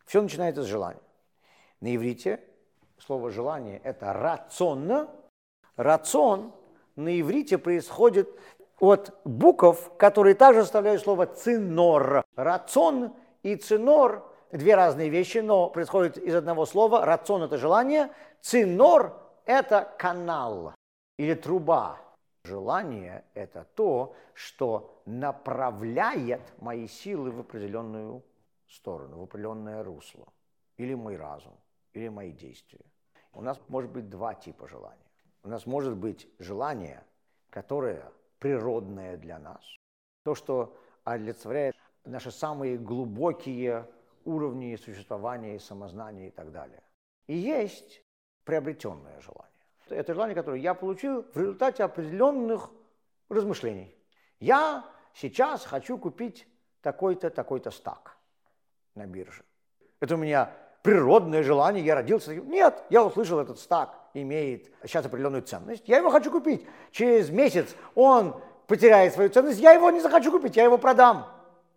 Все начинается с желания. На иврите слово «желание» – это рацион. Рацион на иврите происходит от букв, которые также составляют слово «цинор». Рацион и цинор – две разные вещи, но происходят из одного слова. Рацион – это желание, цинор – это канал или труба. Желание – это то, что направляет мои силы в определенную сторону, в определенное русло. Или мой разум, или мои действия. У нас может быть два типа желания. У нас может быть желание, которое природное для нас, то, что олицетворяет наши самые глубокие уровни существования и самознания и так далее. И есть приобретенное желание. Это желание, которое я получил в результате определенных размышлений. Я сейчас хочу купить такой-то, такой-то стак на бирже. Это у меня природное желание, я родился. Нет, я услышал, этот стак имеет сейчас определенную ценность, я его хочу купить. Через месяц он потеряет свою ценность, я его не захочу купить, я его продам.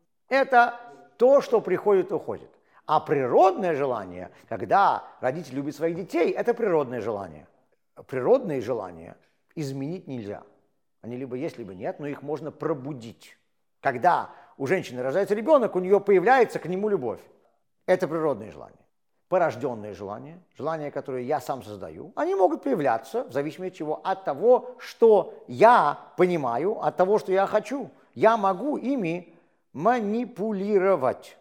Это то, что приходит и уходит. А природное желание, когда родитель любит своих детей, это природное желание. Природные желания изменить нельзя. Они либо есть, либо нет, но их можно пробудить. Когда у женщины рождается ребенок, у нее появляется к нему любовь. Это природные желания. Порожденные желания, желания, которые я сам создаю, они могут появляться, в зависимости от чего? От того, что я понимаю, от того, что я хочу. Я могу ими манипулировать.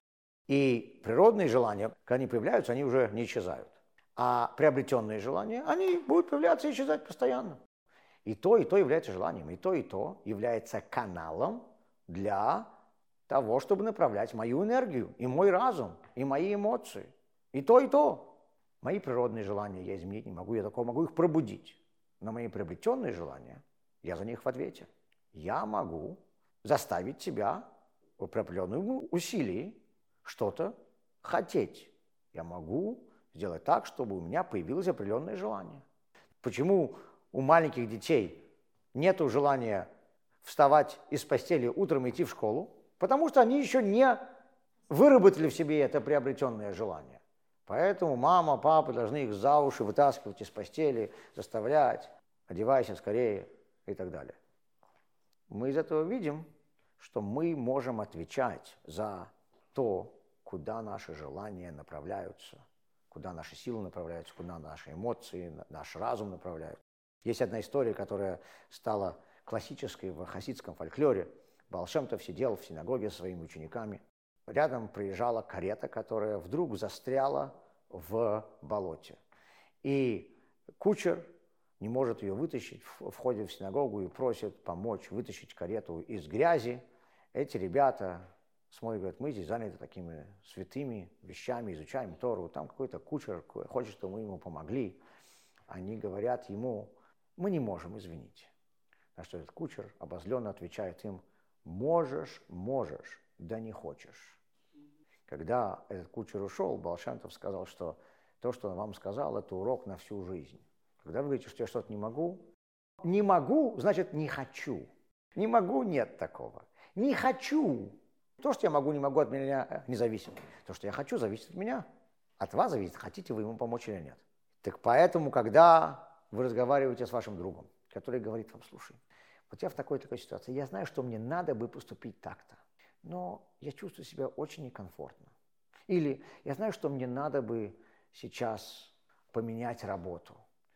И природные желания, когда они появляются, они уже не исчезают. А приобретенные желания, они будут появляться и исчезать постоянно. И то является желанием, и то является каналом для того, чтобы направлять мою энергию, и мой разум, и мои эмоции. И то. Мои природные желания я изменить не могу, я только могу их пробудить. Но мои приобретенные желания, я за них в ответе. Я могу заставить себя при определенном усилии что-то хотеть. Я могу сделать так, чтобы у меня появилось определенное желание. Почему у маленьких детей нет желания вставать из постели утром и идти в школу? Потому что они еще не выработали в себе это приобретенное желание. Поэтому мама, папа должны их за уши вытаскивать из постели, заставлять, одевайся скорее и так далее. Мы из этого видим, что мы можем отвечать за то, куда наши желания направляются, куда наши силы направляются, куда наши эмоции, наш разум направляют. Есть одна история, которая стала классической в хасидском фольклоре. Баал Шем Тов сидел в синагоге со своими учениками. Рядом проезжала карета, которая вдруг застряла в болоте. И кучер не может ее вытащить, входит в синагогу и просит помочь вытащить карету из грязи. Эти ребята смотрят, говорят, мы здесь заняты такими святыми вещами, изучаем Тору. Там какой-то кучер хочет, чтобы мы ему помогли. Они говорят ему, мы не можем, извините. На что этот кучер обозленно отвечает им, можешь, да не хочешь. Когда этот кучер ушел, Баал Шем Тов сказал, что то, что он вам сказал, это урок на всю жизнь. Когда вы говорите, что я что-то не могу, значит не хочу. Не могу, нет такого. Не хочу. То, что я могу, не могу, от меня не зависит. То, что я хочу, зависит от меня. От вас зависит, хотите вы ему помочь или нет. Так поэтому, когда вы разговариваете с вашим другом, который говорит вам, слушай, вот я в такой ситуации, я знаю, что мне надо бы поступить так-то, но я чувствую себя очень некомфортно. Или я знаю, что мне надо бы сейчас поменять работу,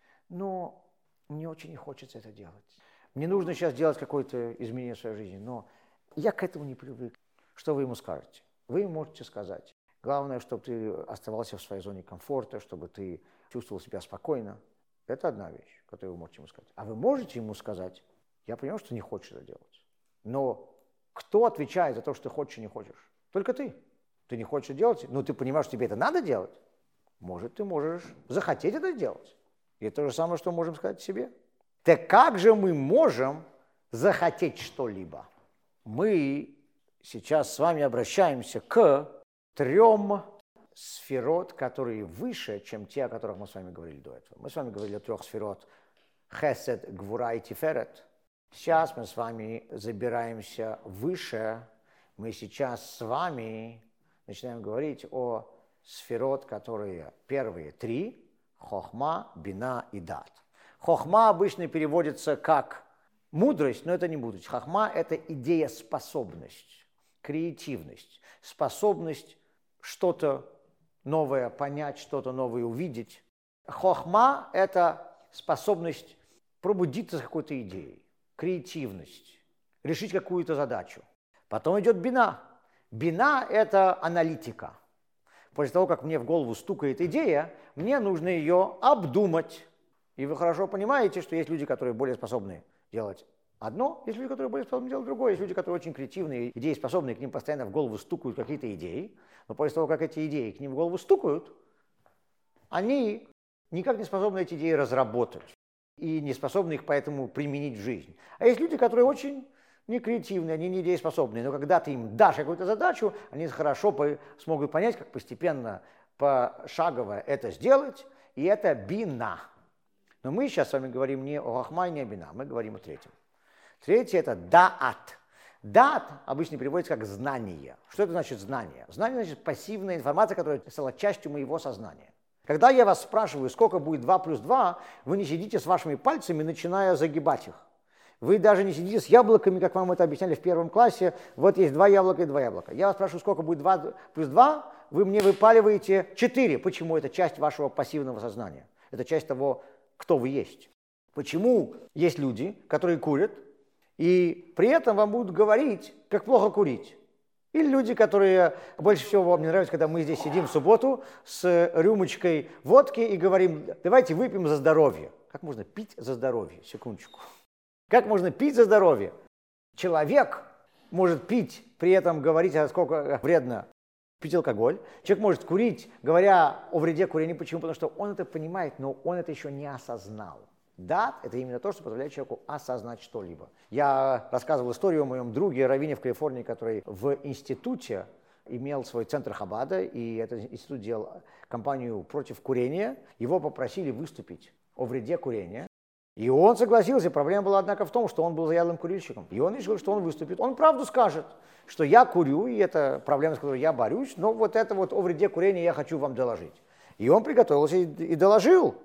но мне очень не хочется это делать. Мне нужно сейчас делать какое-то изменение в своей жизни, но я к этому не привык. Что вы ему скажете? Вы ему можете сказать. Главное, чтобы ты оставался в своей зоне комфорта, чтобы ты чувствовал себя спокойно. Это одна вещь, которую вы можете ему сказать. А вы можете ему сказать, я понимаю, что не хочешь это делать. Но кто отвечает за то, что ты хочешь и не хочешь? Только ты. Ты не хочешь это делать, но ты понимаешь, что тебе это надо делать. Может, ты можешь захотеть это делать. И это то же самое, что можем сказать себе. Так как же мы можем захотеть что-либо? Мы сейчас с вами обращаемся к 3 сферот, которые выше, чем те, о которых мы с вами говорили до этого. Мы с вами говорили о 3 сферот Хесед, Гвура и Тиферет. Сейчас мы с вами забираемся выше. Мы сейчас с вами начинаем говорить о сферот, которые первые три, хохма, бина и дат. Хохма обычно переводится как мудрость, но это не мудрость. Хохма – это идея-способность, креативность, способность что-то новое понять, что-то новое увидеть. Хохма – это способность пробудиться с какой-то идеей, креативность, решить какую-то задачу. Потом идет бина. Бина – это аналитика. После того, как мне в голову стукает идея, мне нужно ее обдумать. И вы хорошо понимаете, что есть люди, которые более способны делать одно, есть люди, которые более способны делать другое, есть люди, которые очень креативные, идееспособные, к ним постоянно в голову стукают какие-то идеи, но после того, как эти идеи к ним в голову стукают, они никак не способны эти идеи разработать и не способны их поэтому применить в жизнь. А есть люди, которые очень не креативные, они не идееспособные, но когда ты им дашь какую-то задачу, они хорошо смогут понять, как постепенно, пошагово это сделать, и это бина. Но мы сейчас с вами говорим не о хохма и не о бина, мы говорим о третьем. Третье – это даат. Даат обычно переводится как знание. Что это значит знание? Знание значит пассивная информация, которая стала частью моего сознания. Когда я вас спрашиваю, сколько будет 2 плюс 2, вы не сидите с вашими пальцами, начиная загибать их. Вы даже не сидите с яблоками, как вам это объясняли в 1 классе. Вот есть 2 яблока и 2 яблока. Я вас спрашиваю, сколько будет 2 плюс 2, вы мне выпаливаете 4. Почему? Это часть вашего пассивного сознания. Это часть того, кто вы есть. Почему есть люди, которые курят, и при этом вам будут говорить, как плохо курить? Или люди, которые больше всего вам не нравятся, когда мы здесь сидим в субботу с рюмочкой водки и говорим, давайте выпьем за здоровье. Как можно пить за здоровье? Секундочку. Как можно пить за здоровье? Человек может пить, при этом говорить, сколько вредно пить алкоголь. Человек может курить, говоря о вреде курения. Почему? Потому что он это понимает, но он это еще не осознал. Дат – это именно то, что позволяет человеку осознать что-либо. Я рассказывал историю о моем друге, раввине в Калифорнии, который в институте имел свой центр Хабада, и этот институт делал кампанию против курения. Его попросили выступить о вреде курения. И он согласился. Проблема была, однако, в том, что он был заядлым курильщиком. И он решил, что он выступит. Он правду скажет, что я курю, и это проблема, с которой я борюсь, но вот это вот о вреде курения я хочу вам доложить. И он приготовился и доложил.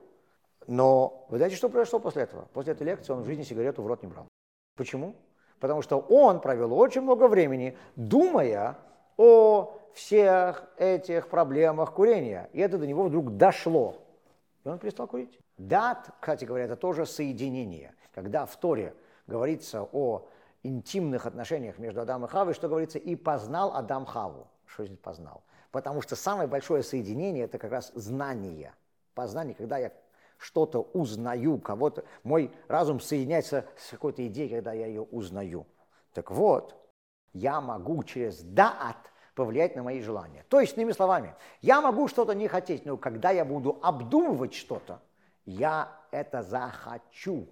Но вы знаете, что произошло после этого? После этой лекции он в жизни сигарету в рот не брал. Почему? Потому что он провел очень много времени, думая о всех этих проблемах курения. И это до него вдруг дошло. И он перестал курить. Дат, кстати говоря, это тоже соединение. Когда в Торе говорится о интимных отношениях между Адамом и Хавой, что говорится, и познал Адам Хаву. Что значит познал? Потому что самое большое соединение – это как раз знание. Познание, когда я что-то узнаю, кого-то, мой разум соединяется с какой-то идеей, когда я ее узнаю. Так вот, я могу через даат повлиять на мои желания. То есть, иными словами, я могу что-то не хотеть, но когда я буду обдумывать что-то, я это захочу.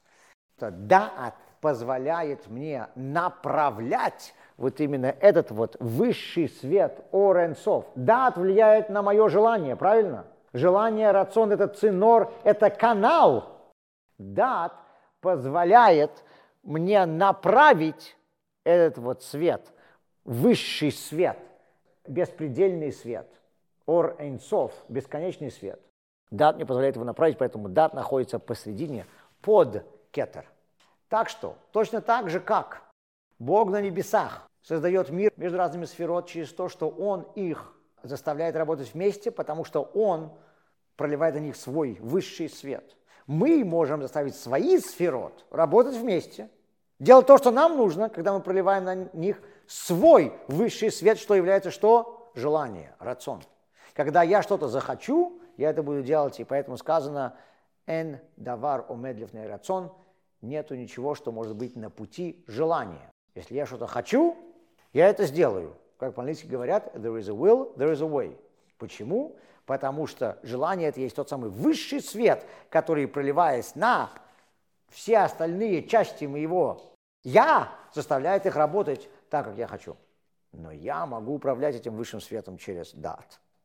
Даат позволяет мне направлять вот именно этот вот высший свет Ор Эйн Соф. Даат влияет на мое желание, правильно? Желание, рацион – это цинор, это канал. Даат позволяет мне направить этот вот свет, высший свет, беспредельный свет. Ор Эйн Соф, бесконечный свет. Даат мне позволяет его направить, поэтому даат находится посредине, под кетер. Так что, точно так же, как Бог на небесах создает мир между разными сферот через то, что Он их заставляет работать вместе, потому что Он проливает на них свой высший свет. Мы можем заставить свои сферот работать вместе, делать то, что нам нужно, когда мы проливаем на них свой высший свет, что является что? Желание, рацион. Когда я что-то захочу, я это буду делать, и поэтому сказано «эн давар омед лифней рацион», нету ничего, что может быть на пути желания. Если я что-то хочу, я это сделаю. Как по-английски говорят, there is a will, there is a way. Почему? Потому что желание – это есть тот самый высший свет, который, проливаясь на все остальные части моего «я», заставляет их работать так, как я хочу. Но я могу управлять этим высшим светом через даат.